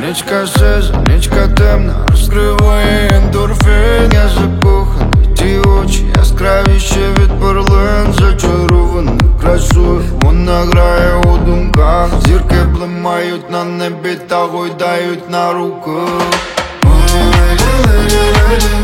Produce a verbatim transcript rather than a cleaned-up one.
Нічка сиза, нічка темна, розкриває ендорфін. Я закоханий, ті очі яскравіші від перлин. Зачарований красою, вона грає у думках. Зірки блимають на небі та гойдають на руках.